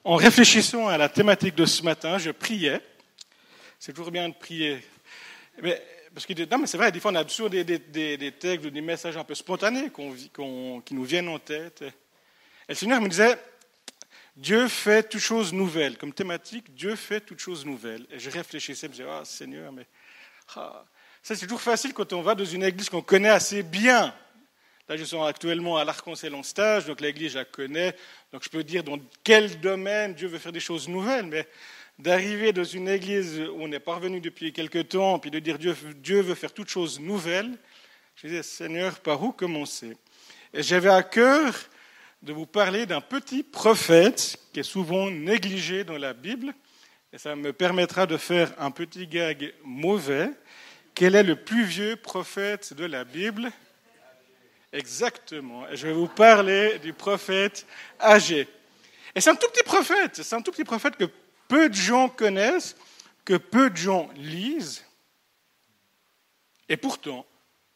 En réfléchissant à la thématique de ce matin, je priais. C'est toujours bien de prier. Mais, parce que, non, mais c'est vrai, des fois on a toujours des textes ou des messages un peu spontanés qui nous viennent en tête. Et le Seigneur me disait, Dieu fait toutes choses nouvelles. Comme thématique, Dieu fait toutes choses nouvelles. Et je réfléchissais, je me disais, ah Seigneur, mais ça c'est toujours facile quand on va dans une église qu'on connaît assez bien. Là, je suis actuellement à l'Arc-en-Ciel en stage, donc l'église, je la connais. Donc, je peux dire dans quel domaine Dieu veut faire des choses nouvelles. Mais d'arriver dans une église où on n'est pas revenu depuis quelque temps, puis de dire Dieu veut faire toutes choses nouvelles, je disais, Seigneur, par où commencer? Et j'avais à cœur de vous parler d'un petit prophète qui est souvent négligé dans la Bible. Et ça me permettra de faire un petit gag mauvais. Quel est le plus vieux prophète de la Bible? Exactement. Et je vais vous parler du prophète Agé. Et c'est un tout petit prophète que peu de gens connaissent, que peu de gens lisent. Et pourtant,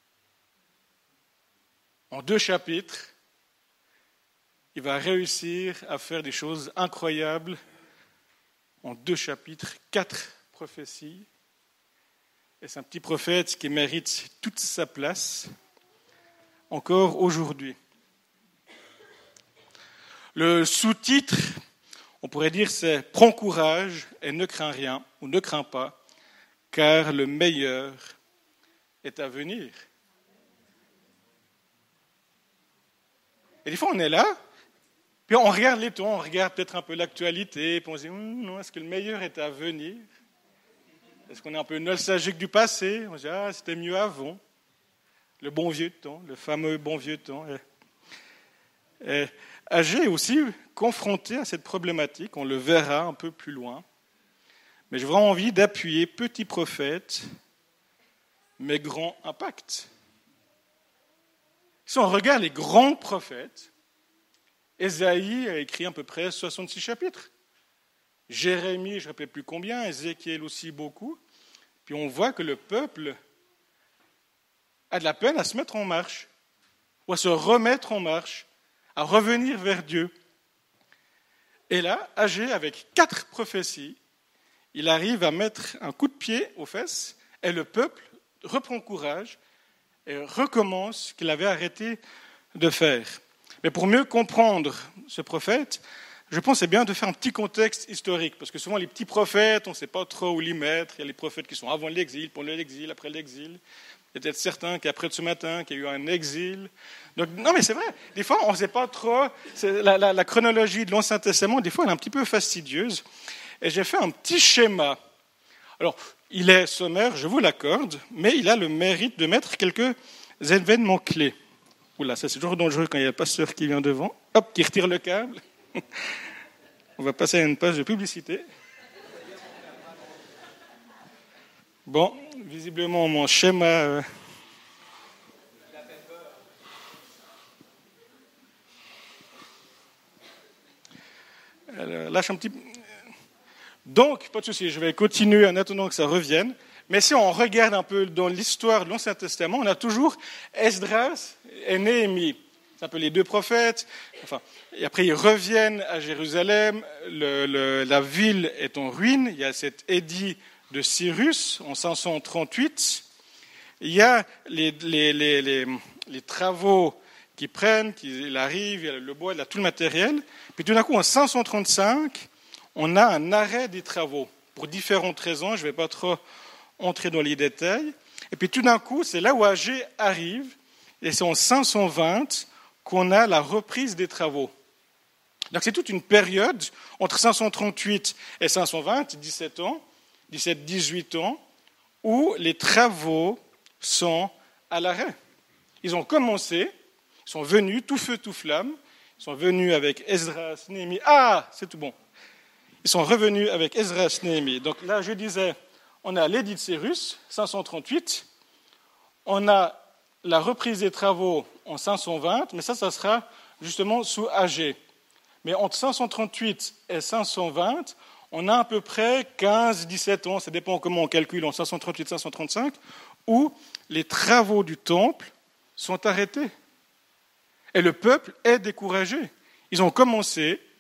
en 2 chapitres, il va réussir à faire des choses incroyables. En 2 chapitres, 4 prophéties. Et c'est un petit prophète qui mérite toute sa place. Encore aujourd'hui. Le sous-titre, on pourrait dire, c'est « Prends courage et ne crains rien » ou « Ne crains pas, car le meilleur est à venir ». Et des fois, on est là, puis on regarde les temps, on regarde peut-être un peu l'actualité, puis on se dit « Non, est-ce que le meilleur est à venir ?» Est-ce qu'on est un peu nostalgique du passé? On se dit « Ah, c'était mieux avant ». Le bon vieux temps, le fameux bon vieux temps. Agé est aussi confronté à cette problématique, on le verra un peu plus loin. Mais j'ai vraiment envie d'appuyer petit prophète, mais grand impact. Si on regarde les grands prophètes, Ésaïe a écrit à peu près 66 chapitres. Jérémie, je ne me rappelle plus combien, Ézéchiel aussi beaucoup. Puis on voit que le peuple a de la peine à se mettre en marche, ou à se remettre en marche, à revenir vers Dieu. Et là, Agé, avec 4 prophéties, il arrive à mettre un coup de pied aux fesses, et le peuple reprend courage et recommence ce qu'il avait arrêté de faire. Mais pour mieux comprendre ce prophète, je pense que c'est bien de faire un petit contexte historique, parce que souvent les petits prophètes, on ne sait pas trop où les mettre. Il y a les prophètes qui sont avant l'exil, pendant l'exil, après l'exil. Il y a peut-être certains qui, après ce matin, qui a eu un exil. Donc, non, mais c'est vrai, des fois, on ne sait pas trop. La chronologie de l'Ancien Testament, des fois, elle est un petit peu fastidieuse. Et j'ai fait un petit schéma. Alors, il est sommaire, je vous l'accorde, mais il a le mérite de mettre quelques événements clés. Oula, ça c'est toujours dangereux quand il y a le pasteur qui vient devant, hop, qui retire le câble. On va passer à une page de publicité. Bon, visiblement, mon schéma... Alors, lâche un petit... Donc, pas de souci, je vais continuer en attendant que ça revienne. Mais si on regarde un peu dans l'histoire de l'Ancien Testament, on a toujours Esdras et Néhémie. C'est un peu les 2 prophètes. Enfin, et après, ils reviennent à Jérusalem. La ville est en ruine. Il y a cet édit de Cyrus en 538. Il y a les travaux qui prennent, il arrive, il y a le bois, il y a tout le matériel. Puis tout d'un coup, en 535, on a un arrêt des travaux pour différentes raisons. Je ne vais pas trop entrer dans les détails. Et puis tout d'un coup, c'est là où Agé arrive, et c'est en 520 qu'on a la reprise des travaux. Donc c'est toute une période entre 538 et 520, 17 ans, 17-18 ans, où les travaux sont à l'arrêt. Ils ont commencé, ils sont venus tout feu, tout flamme, ils sont venus avec Esdras, Néhémie. Ah, c'est tout bon. Ils sont revenus avec Esdras, Néhémie. Donc là, je disais, on a l'édit de Cyrus, 538, on a la reprise des travaux en 520, mais ça sera justement sous Agé. Mais entre 538 et 520, on a à peu près 15-17 ans, ça dépend comment on calcule, en 538-535, où les travaux du temple sont arrêtés. Et le peuple est découragé. Ils ont commencé,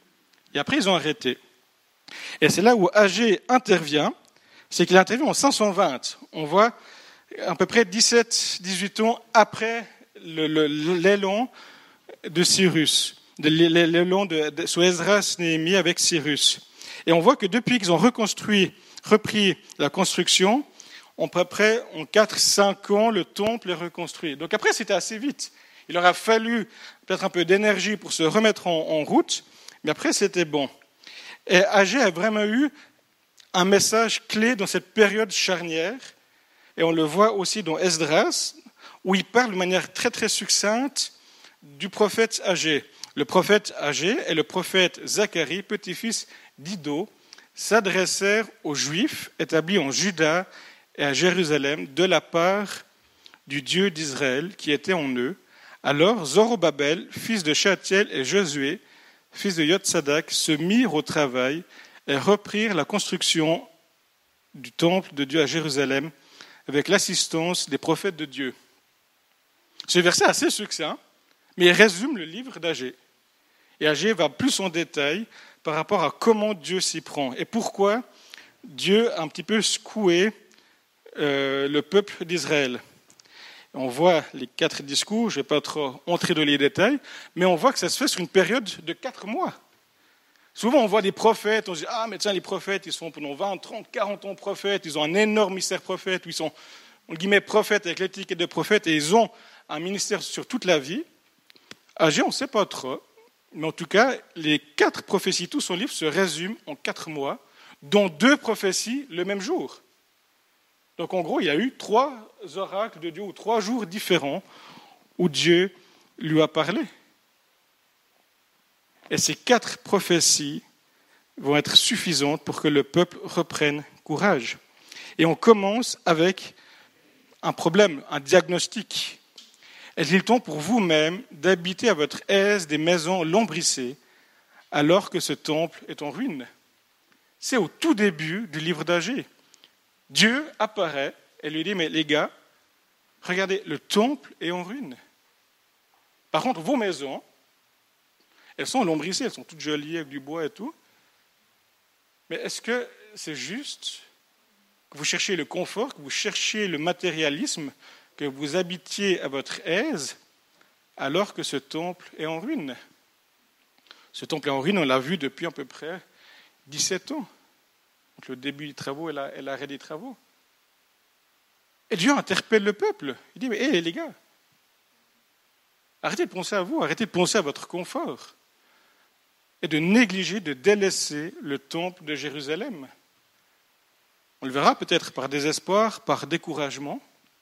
Et après, ils ont arrêté. Et c'est là où Agée intervient, c'est qu'il intervient en 520. On voit à peu près 17-18 ans après l'élan de Cyrus, l'élan sous Esdras, Néhémie avec Cyrus. Et on voit que depuis qu'ils ont repris la construction, à peu près en 4-5 ans, le temple est reconstruit. Donc après, c'était assez vite. Il leur a fallu peut-être un peu d'énergie pour se remettre en route, mais après, c'était bon. Et Agée a vraiment eu un message clé dans cette période charnière, et on le voit aussi dans Esdras, où il parle de manière très très succincte du prophète Agée. Le prophète Agée et le prophète Zacharie, petit-fils d'Iddo, s'adressèrent aux Juifs établis en Juda et à Jérusalem de la part du Dieu d'Israël qui était en eux. Alors Zorobabel, fils de Shealtiel, et Josué, fils de Yotsadak, se mirent au travail et reprirent la construction du temple de Dieu à Jérusalem avec l'assistance des prophètes de Dieu. Ce verset est assez succinct, mais il résume le livre d'Agée. Et Agée va plus en détail par rapport à comment Dieu s'y prend et pourquoi Dieu a un petit peu secoué le peuple d'Israël. On voit les 4 discours, je ne vais pas trop entrer dans les détails, mais on voit que ça se fait sur une période de 4 mois. Souvent, on voit des prophètes, on se dit « Ah, mais tiens, les prophètes, ils sont pendant 20, 30, 40 ans prophètes, ils ont un énorme ministère prophète, ou ils sont, on guillemets, prophètes avec l'étiquette de prophète, et ils ont un ministère sur toute la vie. » Agée, on ne sait pas trop, mais en tout cas, les 4 prophéties, tout son livre se résume en 4 mois, dont 2 prophéties le même jour. Donc en gros, il y a eu 3 oracles de Dieu, ou 3 jours différents, où Dieu lui a parlé. Et ces 4 prophéties vont être suffisantes pour que le peuple reprenne courage. Et on commence avec un problème, un diagnostic. Est-il temps pour vous-même d'habiter à votre aise des maisons lambrissées alors que ce temple est en ruine? C'est au tout début du livre d'Agée. Dieu apparaît et lui dit « Mais les gars, regardez, le temple est en ruine. Par contre, vos maisons, elles sont lambrissées, elles sont toutes jolies avec du bois et tout. Mais est-ce que c'est juste que vous cherchiez le confort, que vous cherchiez le matérialisme, que vous habitiez à votre aise, alors que ce temple est en ruine? Ce temple est en ruine, on l'a vu depuis à peu près 17 ans. Donc le début des travaux et l'arrêt des travaux. Et Dieu interpelle le peuple. Il dit, mais hé les gars, arrêtez de penser à vous, arrêtez de penser à votre confort. Et de négliger, de délaisser le temple de Jérusalem. On le verra peut-être par désespoir, par découragement.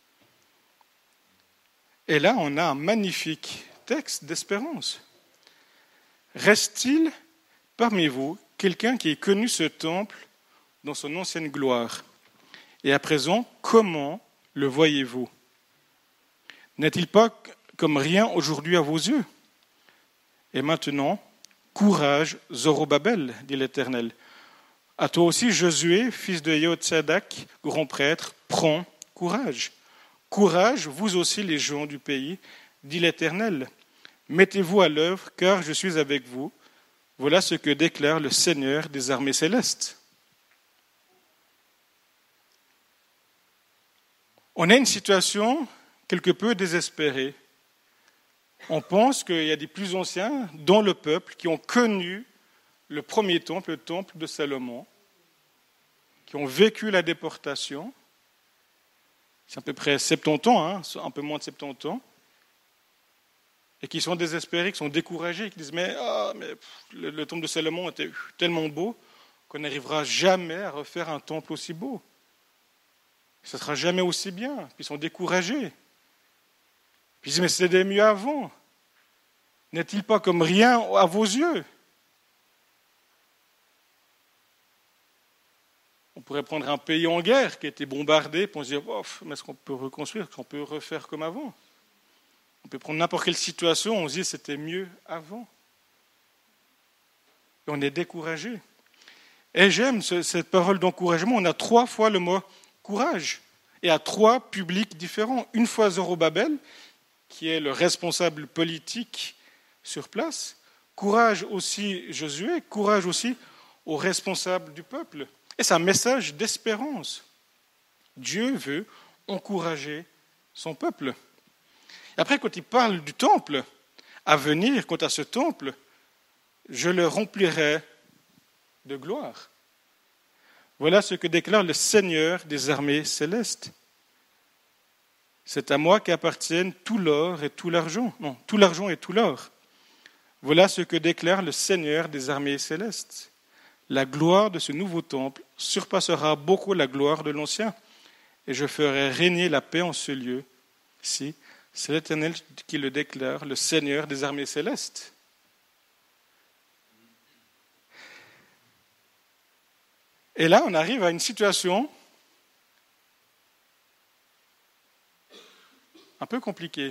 Et là, on a un magnifique texte d'espérance. Reste-t-il parmi vous quelqu'un qui ait connu ce temple dans son ancienne gloire? Et à présent, comment le voyez-vous? N'est-il pas comme rien aujourd'hui à vos yeux? Et maintenant, courage, Zorobabel, dit l'Éternel. À toi aussi, Josué, fils de Yotsadak, grand prêtre, prends courage. Courage, vous aussi les gens du pays, dit l'Éternel. Mettez-vous à l'œuvre, car je suis avec vous. Voilà ce que déclare le Seigneur des armées célestes. On a une situation quelque peu désespérée. On pense qu'il y a des plus anciens dans le peuple qui ont connu le premier temple, le temple de Salomon, qui ont vécu la déportation. C'est à peu près 70 ans, un peu moins de 70 ans, et qui sont désespérés, qui sont découragés, qui disent mais le temple de Salomon était tellement beau qu'on n'arrivera jamais à refaire un temple aussi beau. Ça ne sera jamais aussi bien. Puis ils sont découragés. Puis ils disent mais c'était mieux avant. N'est-il pas comme rien à vos yeux? On pourrait prendre un pays en guerre qui a été bombardé pour se dire mais est-ce qu'on peut reconstruire, est-ce qu'on peut refaire comme avant? On peut prendre n'importe quelle situation, on se dit c'était mieux avant. Et on est découragé. Et j'aime cette parole d'encouragement. On a 3 fois le mot courage et à 3 publics différents. Une fois Zorobabel, qui est le responsable politique sur place. courage aussi Josué, courage aussi aux responsables du peuple. Et c'est un message d'espérance. Dieu veut encourager son peuple. Et après, quand il parle du temple à venir, quant à ce temple, je le remplirai de gloire. Voilà ce que déclare le Seigneur des armées célestes. C'est à moi qu'appartiennent tout l'or et tout l'argent. Non, tout l'argent et tout l'or. Voilà ce que déclare le Seigneur des armées célestes. La gloire de ce nouveau temple surpassera beaucoup la gloire de l'ancien, et je ferai régner la paix en ce lieu-ci. C'est l'Éternel qui le déclare, le Seigneur des armées célestes. Et là, on arrive à une situation un peu compliquée.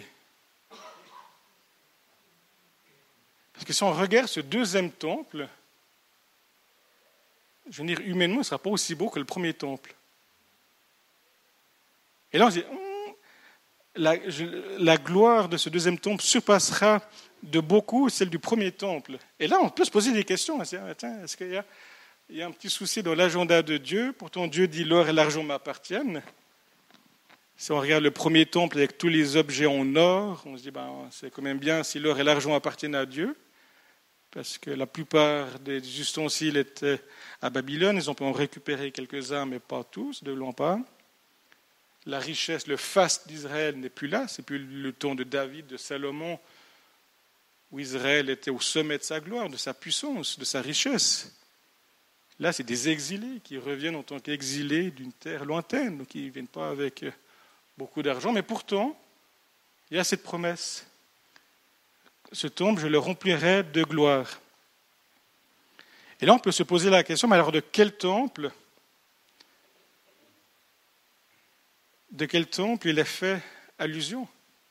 Parce que si on regarde ce deuxième temple, je veux dire, humainement, il ne sera pas aussi beau que le premier temple. Et là, on se dit, la gloire de ce deuxième temple surpassera de beaucoup celle du premier temple. Et là, on peut se poser des questions. Est-ce qu'il y a un petit souci dans l'agenda de Dieu? Pourtant, Dieu dit, l'or et l'argent m'appartiennent. Si on regarde le premier temple avec tous les objets en or, on se dit, c'est quand même bien si l'or et l'argent appartiennent à Dieu. Parce que la plupart des ustensiles étaient à Babylone. Ils ont pu en récupérer quelques-uns, mais pas tous, de loin pas. La richesse, le faste d'Israël n'est plus là. C'est plus le temps de David, de Salomon, où Israël était au sommet de sa gloire, de sa puissance, de sa richesse. Là, c'est des exilés qui reviennent en tant qu'exilés d'une terre lointaine, donc ils ne viennent pas avec beaucoup d'argent. Mais pourtant, il y a cette promesse. Ce temple, je le remplirai de gloire. Et là, on peut se poser la question, mais alors de quel temple il est fait allusion?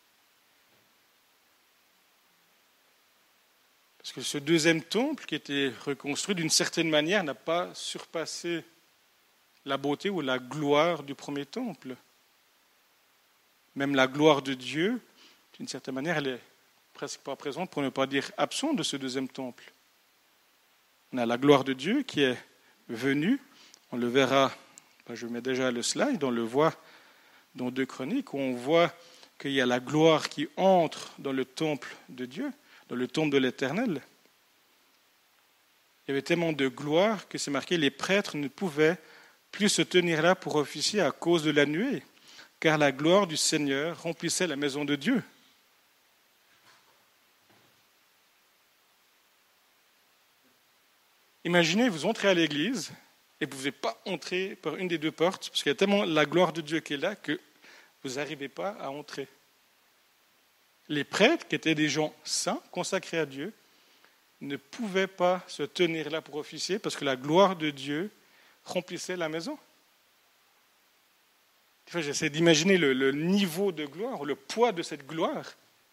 Parce que ce deuxième temple qui était reconstruit d'une certaine manière n'a pas surpassé la beauté ou la gloire du premier temple. Même la gloire de Dieu, d'une certaine manière, elle est presque pas présente, pour ne pas dire absente de ce deuxième temple. On a la gloire de Dieu qui est venue, on le verra, je mets déjà le slide, on le voit dans 2 Chroniques, où on voit qu'il y a la gloire qui entre dans le temple de Dieu, dans le temple de l'Éternel. Il y avait tellement de gloire que c'est marqué, les prêtres ne pouvaient plus se tenir là pour officier à cause de la nuée, car la gloire du Seigneur remplissait la maison de Dieu. Imaginez, vous entrez à l'église et vous ne pouvez pas entrer par une des 2 portes, parce qu'il y a tellement la gloire de Dieu qui est là que vous n'arrivez pas à entrer. Les prêtres, qui étaient des gens saints, consacrés à Dieu, ne pouvaient pas se tenir là pour officier parce que la gloire de Dieu remplissait la maison. J'essaie d'imaginer le niveau de gloire, le poids de cette gloire.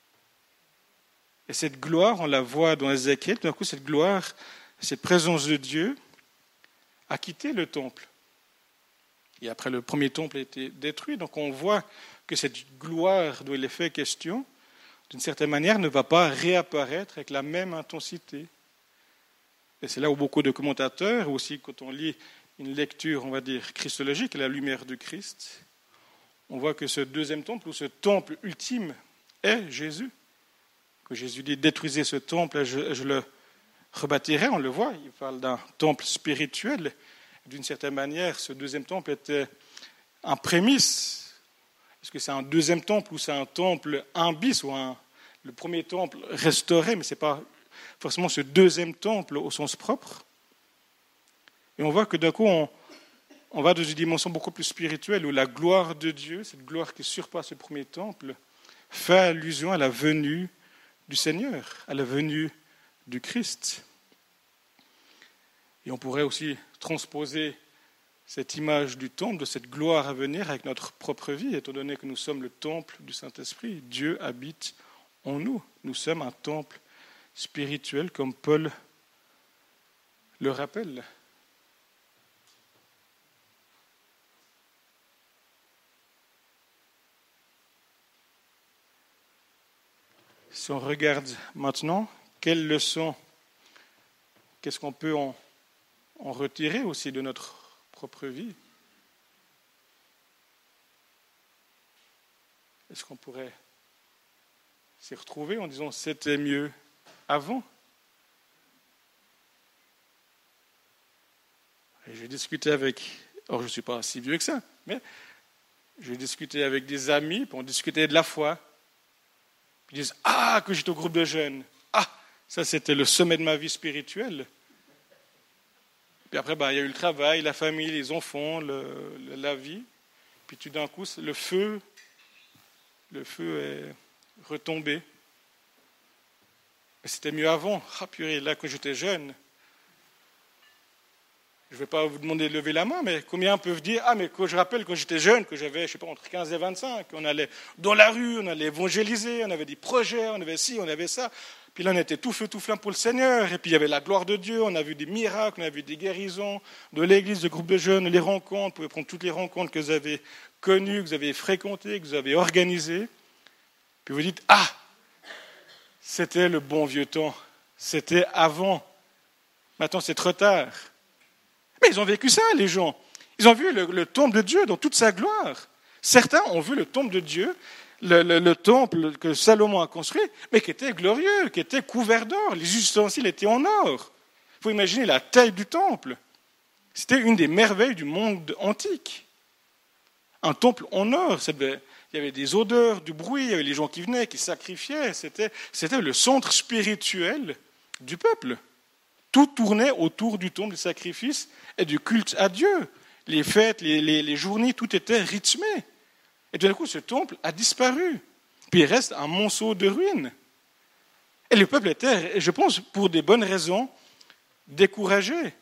Et cette gloire, on la voit dans Ézéchiel, tout d'un coup, cette gloire, cette présence de Dieu a quitté le temple. Et après, le premier temple a été détruit. Donc on voit que cette gloire dont il est fait question, d'une certaine manière, ne va pas réapparaître avec la même intensité. Et c'est là où beaucoup de commentateurs, aussi quand on lit une lecture, on va dire, christologique, à la lumière de Christ, on voit que ce deuxième temple, ou ce temple ultime, est Jésus. Que Jésus dit, détruisez ce temple, je le rebâtirai, on le voit, il parle d'un temple spirituel. D'une certaine manière, ce deuxième temple était un prémisse. Est-ce que c'est un deuxième temple ou c'est un temple un bis ou le premier temple restauré, mais ce n'est pas forcément ce deuxième temple au sens propre. Et on voit que d'un coup, on va dans une dimension beaucoup plus spirituelle où la gloire de Dieu, cette gloire qui surpasse le premier temple, fait allusion à la venue du Seigneur, à la venue du Christ. Et on pourrait aussi transposer cette image du temple, de cette gloire à venir avec notre propre vie, étant donné que nous sommes le temple du Saint-Esprit. Dieu habite en nous. Nous sommes un temple spirituel, comme Paul le rappelle. Si on regarde maintenant, quelles leçons qu'est-ce qu'on peut en retirer aussi de notre propre vie? Est-ce qu'on pourrait s'y retrouver en disant c'était mieux avant? Et j'ai discuté avec, alors je ne suis pas si vieux que ça, mais j'ai discuté avec des amis, puis on discutait de la foi. Puis ils disent, ah, que j'étais au groupe de jeunes. Ah, ça c'était le sommet de ma vie spirituelle. Puis après, il y a eu le travail, la famille, les enfants, la vie. Puis tout d'un coup, le feu est retombé. Mais c'était mieux avant. Ah purée, là, quand j'étais jeune, je ne vais pas vous demander de lever la main, mais combien peuvent dire, ah mais quand je rappelle quand j'étais jeune, que j'avais, je sais pas, entre 15 et 25, on allait dans la rue, on allait évangéliser, on avait des projets, on avait ci, on avait ça. Puis là, on était tout feu, tout flamme pour le Seigneur. Et puis il y avait la gloire de Dieu, on a vu des miracles, on a vu des guérisons de l'église, de groupes de jeunes, les rencontres. Vous pouvez prendre toutes les rencontres que vous avez connues, que vous avez fréquentées, que vous avez organisées. Puis vous dites, ah, c'était le bon vieux temps, c'était avant. Maintenant, c'est trop tard. Mais ils ont vécu ça, les gens. Ils ont vu le temple de Dieu dans toute sa gloire. Certains ont vu le temple de Dieu, le temple que Salomon a construit, mais qui était glorieux, qui était couvert d'or. Les ustensiles étaient en or. Il faut imaginer la taille du temple. C'était une des merveilles du monde antique. Un temple en or, il y avait des odeurs, du bruit, il y avait les gens qui venaient, qui sacrifiaient. C'était le centre spirituel du peuple. Tout tournait autour du temple du sacrifice et du culte à Dieu. Les fêtes, les journées, tout était rythmé. Et tout d'un coup, ce temple a disparu. Puis il reste un monceau de ruines. Et le peuple était, je pense, pour des bonnes raisons, découragé.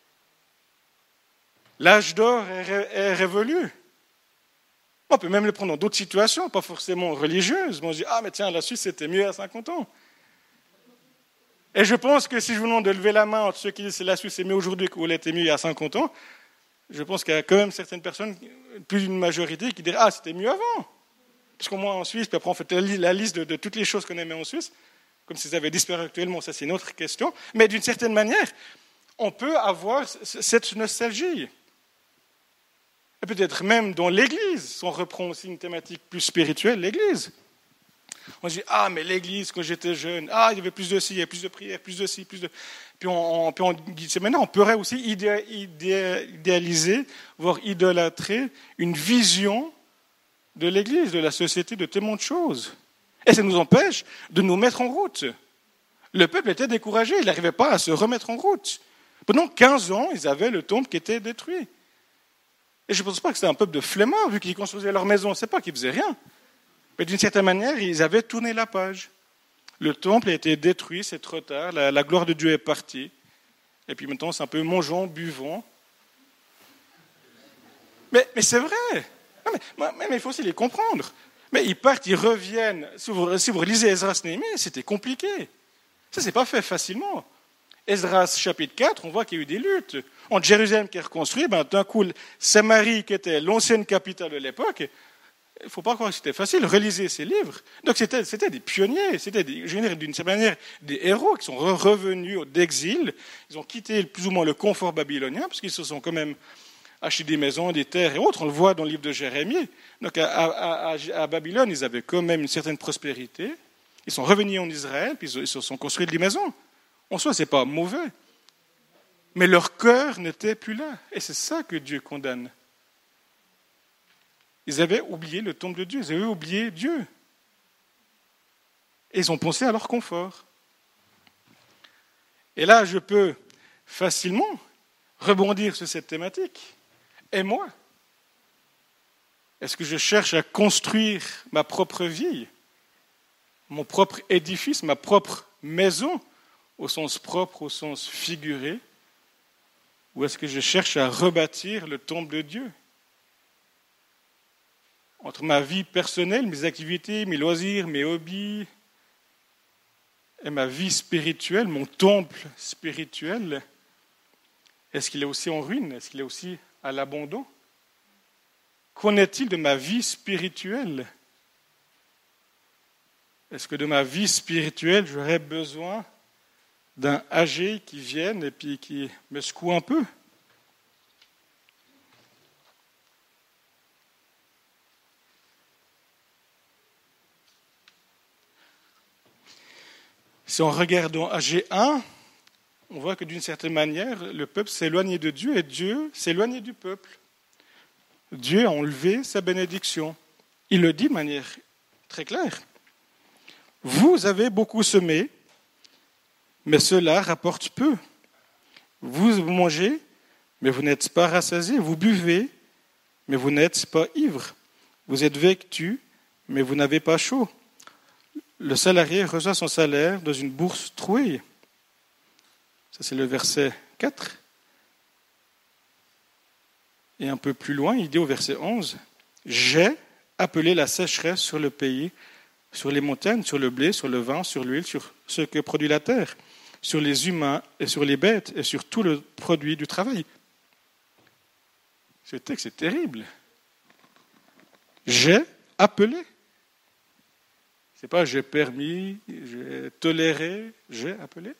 L'âge d'or est révolu. On peut même le prendre dans d'autres situations, pas forcément religieuses. On se dit, ah mais tiens, la Suisse, c'était mieux à 50 ans. Et je pense que si je vous demande de lever la main entre ceux qui disent que la Suisse est mieux aujourd'hui qu'elle était mieux il y a 50 ans, je pense qu'il y a quand même certaines personnes, plus d'une majorité, qui diraient « Ah, c'était mieux avant !» Parce qu'au moins en Suisse, puis après on fait la liste de toutes les choses qu'on aimait en Suisse, comme si ça avait disparu actuellement, ça c'est une autre question. Mais d'une certaine manière, on peut avoir cette nostalgie. Et peut-être même dans l'Église, si on reprend aussi une thématique plus spirituelle, l'Église. On se dit, ah, mais l'église, quand j'étais jeune, ah, il y avait plus de ci, il y avait plus de prières, plus de ci, plus de... Puis on dit, c'est maintenant, on pourrait aussi idéaliser, voire idolâtrer une vision de l'église, de la société, de tellement de choses. Et ça nous empêche de nous mettre en route. Le peuple était découragé, il n'arrivait pas à se remettre en route. Pendant 15 ans, ils avaient le temple qui était détruit. Et je ne pense pas que c'était un peuple de flemmards, vu qu'ils construisaient leur maison, c'est pas qu'ils faisaient rien. Mais d'une certaine manière, ils avaient tourné la page. Le temple a été détruit, c'est trop tard, la gloire de Dieu est partie. Et puis maintenant, c'est un peu mangeons, buvons. Mais c'est vrai. Mais il faut aussi les comprendre. Mais ils partent, ils reviennent. Si vous lisez Esdras Néhémie, c'était compliqué. Ça, c'est pas fait facilement. Esdras chapitre 4, on voit qu'il y a eu des luttes. Entre Jérusalem qui est reconstruit, d'un coup, Samarie, qui était l'ancienne capitale de l'époque, il ne faut pas croire que c'était facile, relisez ces livres. Donc c'était des pionniers, c'était d'une certaine manière des héros qui sont revenus d'exil. Ils ont quitté plus ou moins le confort babylonien, parce qu'ils se sont quand même achetés des maisons, des terres et autres. On le voit dans le livre de Jérémie. Donc à Babylone, ils avaient quand même une certaine prospérité. Ils sont revenus en Israël, puis ils se sont construits des maisons. En soi, ce n'est pas mauvais. Mais leur cœur n'était plus là. Et c'est ça que Dieu condamne. Ils avaient oublié le temple de Dieu, ils avaient oublié Dieu. Et ils ont pensé à leur confort. Et là, je peux facilement rebondir sur cette thématique. Et moi? Est-ce que je cherche à construire ma propre vie, mon propre édifice, ma propre maison, au sens propre, au sens figuré? Ou est-ce que je cherche à rebâtir le temple de Dieu? Entre ma vie personnelle, mes activités, mes loisirs, mes hobbies, et ma vie spirituelle, mon temple spirituel, est-ce qu'il est aussi en ruine? Est-ce qu'il est aussi à l'abandon? Qu'en est-il de ma vie spirituelle? Est-ce que de ma vie spirituelle, j'aurais besoin d'un âgé qui vienne et puis qui me secoue un peu. Si on regarde dans AG 1, on voit que d'une certaine manière, le peuple s'éloignait de Dieu et Dieu s'éloignait du peuple. Dieu a enlevé sa bénédiction. Il le dit de manière très claire. Vous avez beaucoup semé, mais cela rapporte peu. Vous mangez, mais vous n'êtes pas rassasiés. Vous buvez, mais vous n'êtes pas ivres. Vous êtes vêtus, mais vous n'avez pas chaud. Le salarié reçoit son salaire dans une bourse trouée. Ça, c'est le verset 4. Et un peu plus loin, il dit au verset 11, « J'ai appelé la sécheresse sur le pays, sur les montagnes, sur le blé, sur le vin, sur l'huile, sur ce que produit la terre, sur les humains et sur les bêtes et sur tout le produit du travail. » Ce texte est terrible. J'ai appelé. Ce n'est pas j'ai permis, j'ai toléré, j'ai appelé.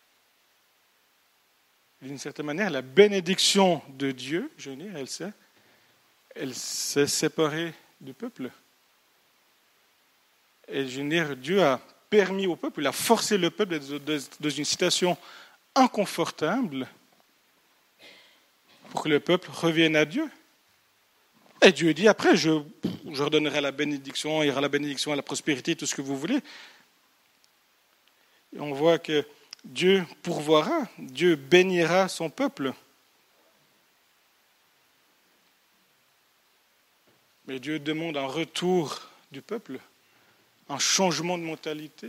D'une certaine manière, la bénédiction de Dieu, je veux dire, elle s'est séparée du peuple. Et je veux dire, Dieu a permis au peuple, il a forcé le peuple d'être dans une situation inconfortable pour que le peuple revienne à Dieu. Et Dieu dit, après, je redonnerai la bénédiction, il y aura la bénédiction, la prospérité, tout ce que vous voulez. Et on voit que Dieu pourvoira, Dieu bénira son peuple. Mais Dieu demande un retour du peuple, un changement de mentalité,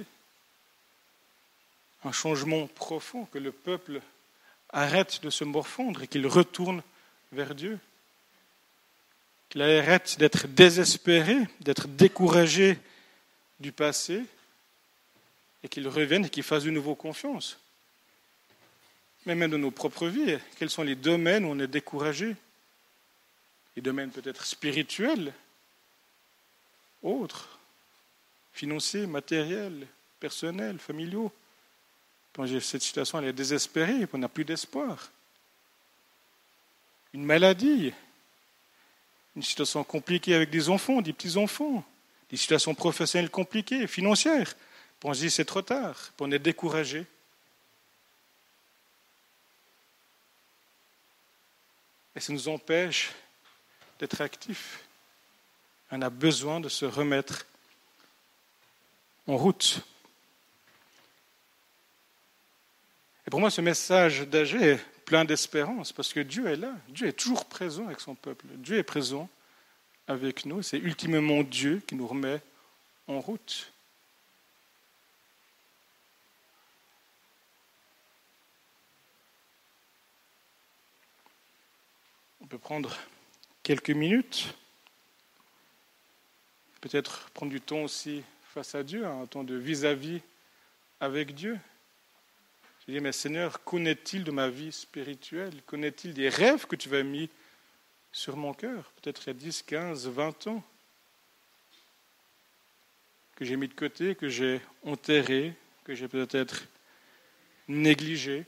un changement profond, que le peuple arrête de se morfondre et qu'il retourne vers Dieu. Qu'il arrête d'être désespéré, d'être découragé du passé et qu'il revienne et qu'il fasse de nouveau confiance. Mais même dans nos propres vies, quels sont les domaines où on est découragé? Les domaines peut-être spirituels, autres, financiers, matériels, personnels, familiaux. Quand cette situation elle est désespérée, on n'a plus d'espoir. Une maladie, une situation compliquée avec des enfants, des petits-enfants, des situations professionnelles compliquées, financières. On se dit c'est trop tard, on est découragé. Et ça nous empêche d'être actifs. On a besoin de se remettre en route. Et pour moi, ce message d'Agé est plein d'espérance, parce que Dieu est là. Dieu est toujours présent avec son peuple. Dieu est présent avec nous. C'est ultimement Dieu qui nous remet en route. On peut prendre quelques minutes, peut-être prendre du temps aussi face à Dieu, un temps de vis-à-vis avec Dieu. Je dis, mais Seigneur, connaît-il de ma vie spirituelle? Connaît-il des rêves que tu as mis sur mon cœur, peut-être il y a 10, 15, 20 ans, que j'ai mis de côté, que j'ai enterré, que j'ai peut-être négligé?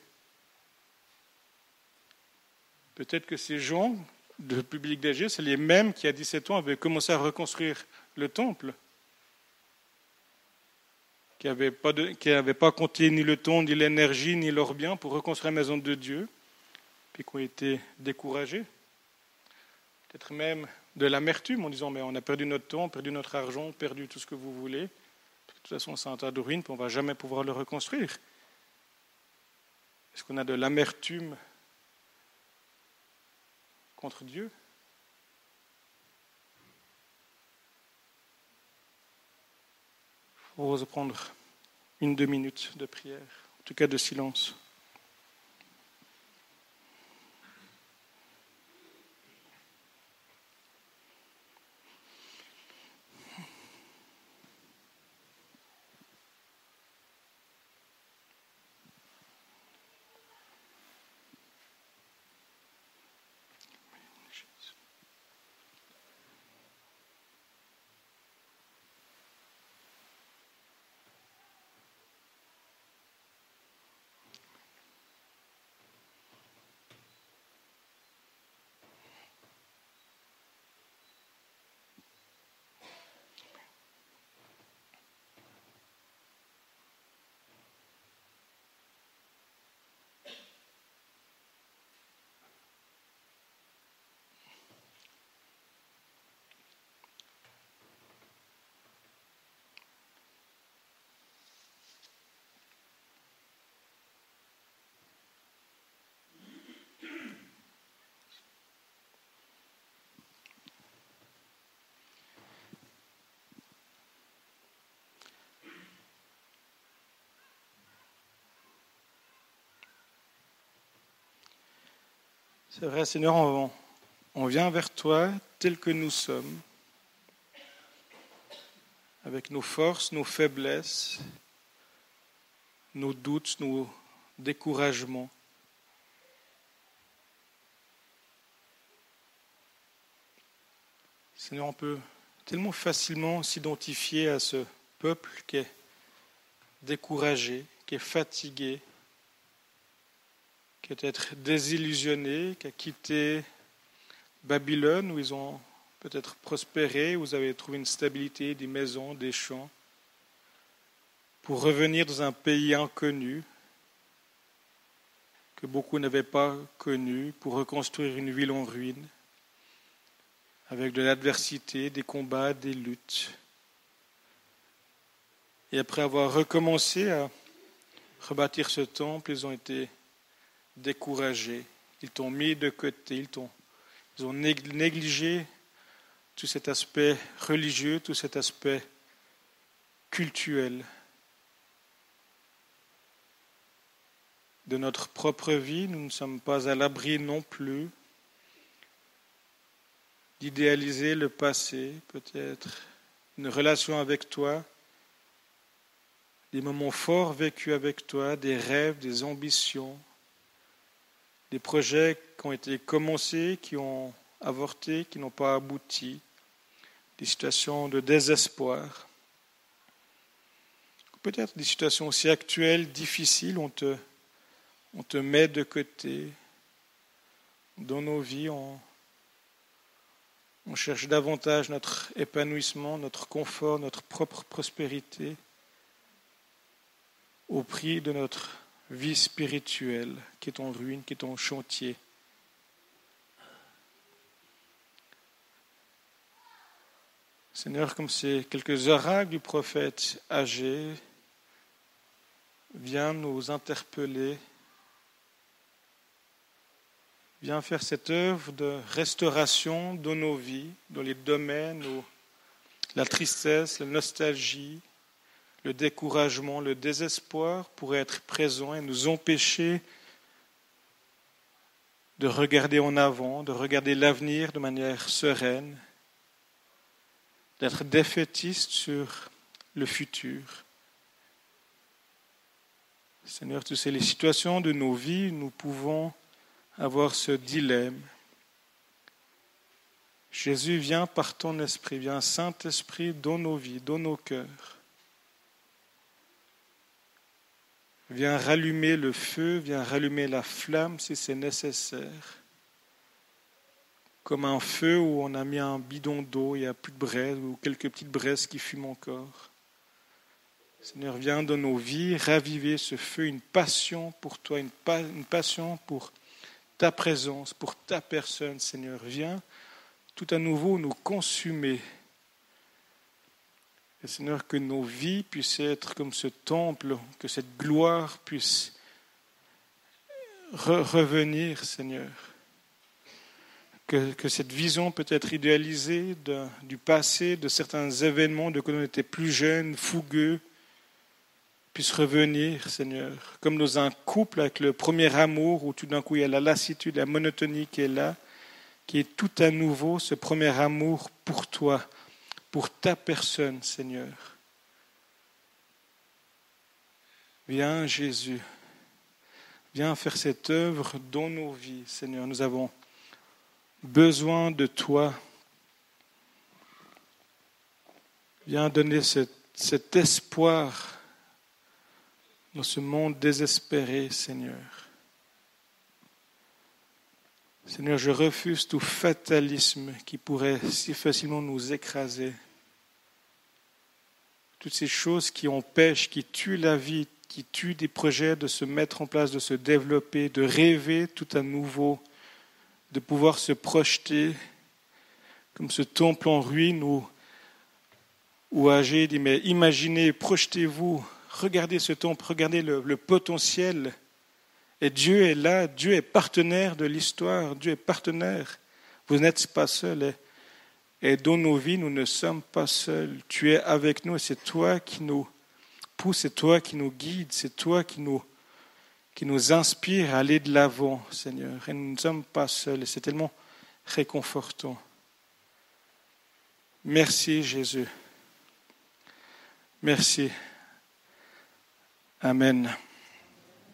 Peut-être que ces gens, le public d'Agé, c'est les mêmes qui, à 17 ans, avaient commencé à reconstruire le temple, qui n'avaient pas compté ni le temps, ni l'énergie, ni leurs biens pour reconstruire la maison de Dieu, puis qui ont été découragés. Peut-être même de l'amertume en disant, mais on a perdu notre temps, perdu notre argent, perdu tout ce que vous voulez. De toute façon, c'est un tas de ruines, puis on ne va jamais pouvoir le reconstruire. Est-ce qu'on a de l'amertume contre Dieu? Il faut prendre 1-2 minutes de prière, en tout cas de silence. C'est vrai, Seigneur, on vient vers toi tel que nous sommes, avec nos forces, nos faiblesses, nos doutes, nos découragements. Seigneur, on peut tellement facilement s'identifier à ce peuple qui est découragé, qui est fatigué, qui est peut-être désillusionné, qui a quitté Babylone où ils ont peut-être prospéré, où vous avez trouvé une stabilité, des maisons, des champs, pour revenir dans un pays inconnu que beaucoup n'avaient pas connu, pour reconstruire une ville en ruine, avec de l'adversité, des combats, des luttes. Et après avoir recommencé à rebâtir ce temple, ils ont été découragés. Ils t'ont mis de côté, ils ont négligé tout cet aspect religieux, tout cet aspect cultuel de notre propre vie. Nous ne sommes pas à l'abri non plus d'idéaliser le passé, peut-être une relation avec toi, des moments forts vécus avec toi, des rêves, des ambitions, des projets qui ont été commencés, qui ont avorté, qui n'ont pas abouti, des situations de désespoir, peut-être des situations aussi actuelles, difficiles, on te met de côté. Dans nos vies, on cherche davantage notre épanouissement, notre confort, notre propre prospérité au prix de notre vie spirituelle qui est en ruine, qui est en chantier. Seigneur, comme ces quelques oracles du prophète Agé, viens nous interpeller, viens faire cette œuvre de restauration dans nos vies, dans les domaines où la tristesse, la nostalgie, le découragement, le désespoir pourraient être présents et nous empêcher de regarder en avant, de regarder l'avenir de manière sereine, d'être défaitiste sur le futur. Seigneur, tu sais les situations de nos vies, nous pouvons avoir ce dilemme. Jésus, viens par ton esprit, viens Saint-Esprit dans nos vies, dans nos cœurs. Viens rallumer le feu, viens rallumer la flamme si c'est nécessaire. Comme un feu où on a mis un bidon d'eau, il n'y a plus de braise, ou quelques petites braises qui fument encore. Seigneur, viens dans nos vies raviver ce feu, une passion pour toi, une passion pour ta présence, pour ta personne, Seigneur. Viens tout à nouveau nous consumer. Et Seigneur, que nos vies puissent être comme ce temple, que cette gloire puisse revenir, Seigneur. Que cette vision peut être idéalisée du passé, de certains événements, de quand on était plus jeune, fougueux, puisse revenir, Seigneur. Comme dans un couple avec le premier amour, où tout d'un coup il y a la lassitude, la monotonie qui est là, qui est tout à nouveau ce premier amour pour toi, pour ta personne, Seigneur. Viens, Jésus. Viens faire cette œuvre dans nos vies, Seigneur. Nous avons besoin de toi. Viens donner cet espoir dans ce monde désespéré, Seigneur. Seigneur, je refuse tout fatalisme qui pourrait si facilement nous écraser. Toutes ces choses qui empêchent, qui tuent la vie, qui tuent des projets de se mettre en place, de se développer, de rêver tout à nouveau, de pouvoir se projeter comme ce temple en ruine où Agé dit, mais imaginez, projetez-vous, regardez ce temple, regardez le potentiel. Et Dieu est là, Dieu est partenaire de l'histoire, Dieu est partenaire. Vous n'êtes pas seul. Et dans nos vies, nous ne sommes pas seuls. Tu es avec nous et c'est toi qui nous pousse, c'est toi qui nous guide, c'est toi qui qui nous inspire à aller de l'avant, Seigneur. Et nous ne sommes pas seuls et c'est tellement réconfortant. Merci Jésus. Merci. Amen.